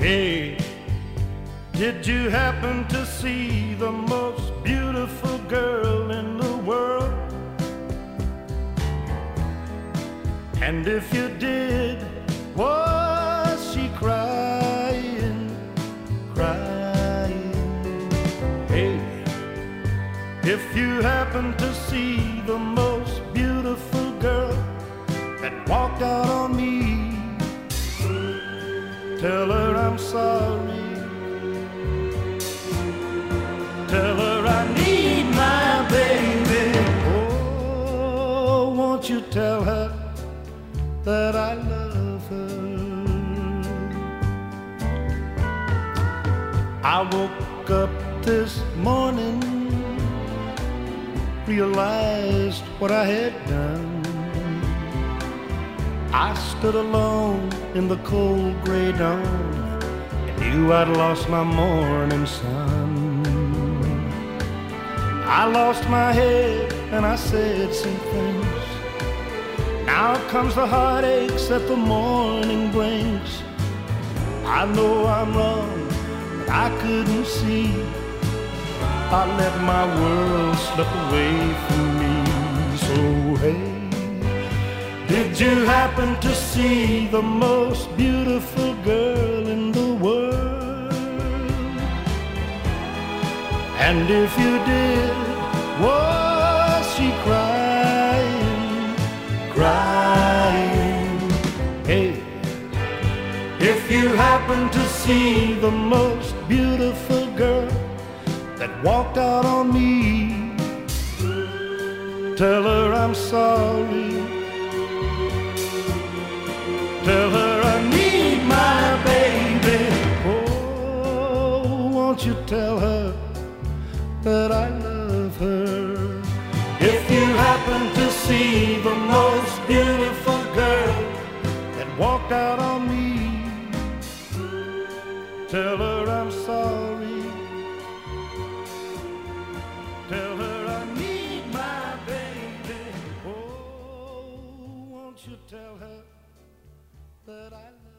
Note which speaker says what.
Speaker 1: Hey, did you happen to see the most beautiful girl in the world? And if you did, was she crying, crying? Hey, if you happen to see the most beautiful girl that walked out on me, tell her I'm sorry. Tell her I need my baby. Oh, won't you tell her that I love her? I woke up this morning, realized what I had done. I stood alone in the cold gray dawn and knew I'd lost my morning sun. I lost my head and I said some things. Now comes the heartaches that the morning brings. I know I'm wrong, but I couldn't see. I let my world slip away from me. So hey, did you happen to see the most beautiful girl in the world? And if you did, was she crying, crying? Hey, if you happen to see the most beautiful girl that walked out on me, tell her I'm sorry. Tell her I need my baby. Oh, won't you tell her that I love her? If you happen to see the most beautiful girl that walked out on me, tell her I'm sorry. Tell her I need my baby. Oh, won't you tell her that I love her?